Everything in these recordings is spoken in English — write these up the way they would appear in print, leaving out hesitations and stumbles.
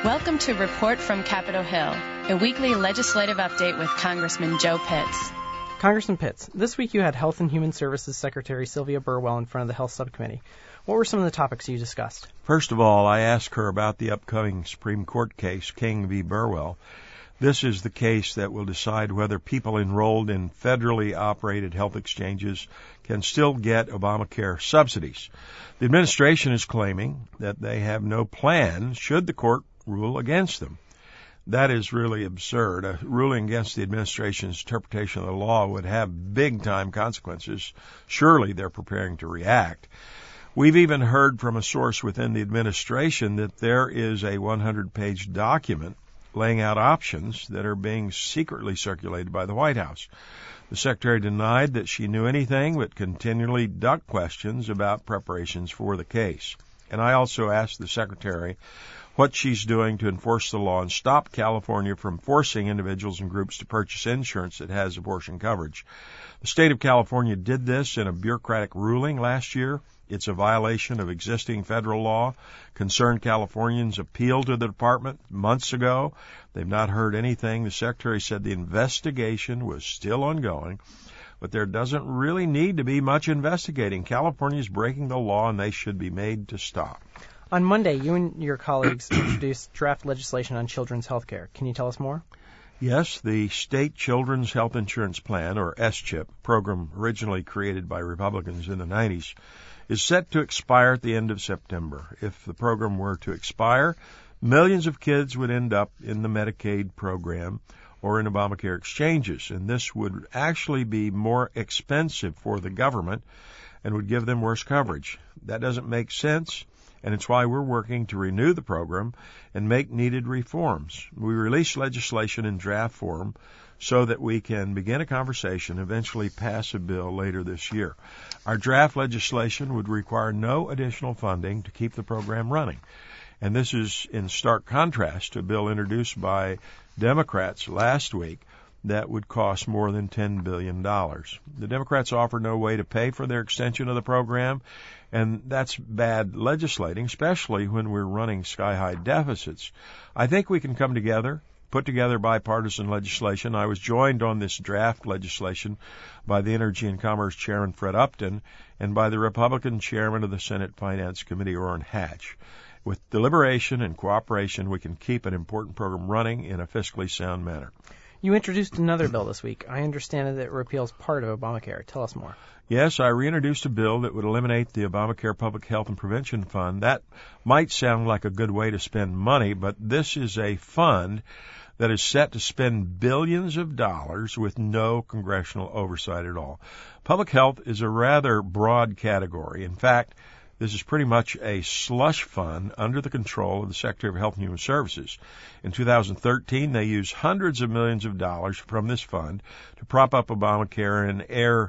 Welcome to Report from Capitol Hill, a weekly legislative update with Congressman Joe Pitts. Congressman Pitts, this week you had Health and Human Services Secretary Sylvia Burwell in front of the Health Subcommittee. What were some of the topics you discussed? First of all, I asked her about the upcoming Supreme Court case, King v. Burwell. This is the case that will decide whether people enrolled in federally operated health exchanges can still get Obamacare subsidies. The administration is claiming that they have no plan should the court rule against them. That is really absurd. A ruling against the administration's interpretation of the law would have big-time consequences. Surely they're preparing to react. We've even heard from a source within the administration that there is a 100-page document laying out options that are being secretly circulated by the White House. The Secretary denied that she knew anything, but continually ducked questions about preparations for the case. And I also asked the Secretary what she's doing to enforce the law and stop California from forcing individuals and groups to purchase insurance that has abortion coverage. The state of California did this in a bureaucratic ruling last year. It's a violation of existing federal law. Concerned Californians appealed to the department months ago. They've not heard anything. The Secretary said the investigation was still ongoing, but there doesn't really need to be much investigating. California is breaking the law, and they should be made to stop. On Monday, you and your colleagues introduced draft legislation on children's health care. Can you tell us more? Yes, the State Children's Health Insurance Plan, or SCHIP, program originally created by Republicans in the 90s, is set to expire at the end of September. If the program were to expire, millions of kids would end up in the Medicaid program or in Obamacare exchanges, and this would actually be more expensive for the government and would give them worse coverage. That doesn't make sense, and it's why we're working to renew the program and make needed reforms. We release legislation in draft form so that we can begin a conversation, eventually pass a bill later this year. Our draft legislation would require no additional funding to keep the program running. And this is in stark contrast to a bill introduced by Democrats last week that would cost more than $10 billion. The Democrats offer no way to pay for their extension of the program, and that's bad legislating, especially when we're running sky-high deficits. I think we can come together, put together bipartisan legislation. I was joined on this draft legislation by the Energy and Commerce Chairman Fred Upton and by the Republican Chairman of the Senate Finance Committee, Orrin Hatch. With deliberation and cooperation, we can keep an important program running in a fiscally sound manner. You introduced another bill this week. I understand that it repeals part of Obamacare. Tell us more. Yes, I reintroduced a bill that would eliminate the Obamacare Public Health and Prevention Fund. That might sound like a good way to spend money, but this is a fund that is set to spend billions of dollars with no congressional oversight at all. Public health is a rather broad category. In fact, this is pretty much a slush fund under the control of the Secretary of Health and Human Services. In 2013, they used hundreds of millions of dollars from this fund to prop up Obamacare and air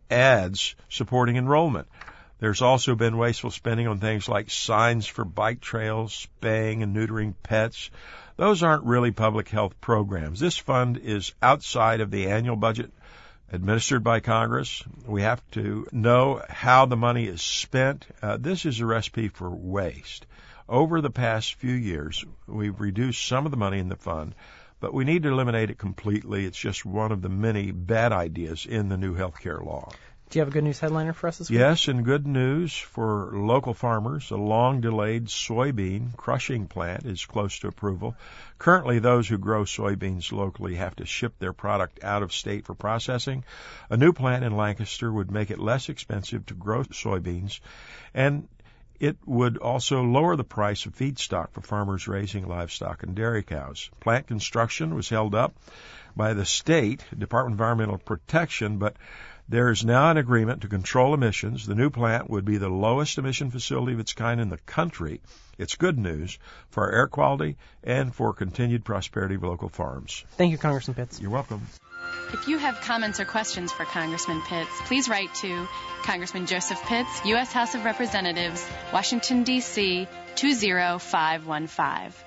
ads supporting enrollment. There's also been wasteful spending on things like signs for bike trails, spaying and neutering pets. Those aren't really public health programs. This fund is outside of the annual budget administered by Congress. We have to know how the money is spent. This is a recipe for waste. Over the past few years, we've reduced some of the money in the fund, but we need to eliminate it completely. It's just one of the many bad ideas in the new health care law. Do you have a good news headliner for us this week? Yes, and good news for local farmers. A long-delayed soybean crushing plant is close to approval. Currently, those who grow soybeans locally have to ship their product out of state for processing. A new plant in Lancaster would make it less expensive to grow soybeans, and it would also lower the price of feedstock for farmers raising livestock and dairy cows. Plant construction was held up by the state Department of Environmental Protection, but there is now an agreement to control emissions. The new plant would be the lowest emission facility of its kind in the country. It's good news for our air quality and for continued prosperity of local farms. Thank you, Congressman Pitts. You're welcome. If you have comments or questions for Congressman Pitts, please write to Congressman Joseph Pitts, U.S. House of Representatives, Washington, D.C. 20515.